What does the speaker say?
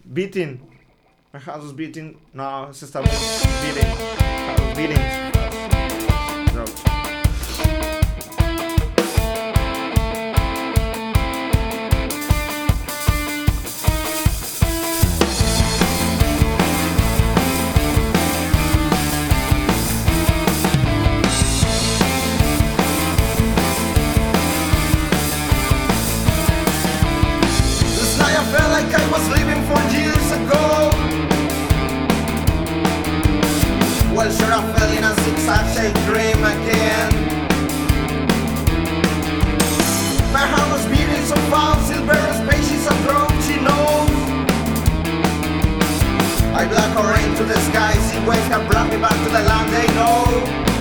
beating. My heart was beating. No, se está beating. Heart was beating. Throat. This night I felt like I was living 4 years ago. Well, sure, I fell in a zigzag-shaped dream again. My heart was beating so fast, silver spaces approaching nose. I black or into the sky, sea waves have brought me back to the land they know.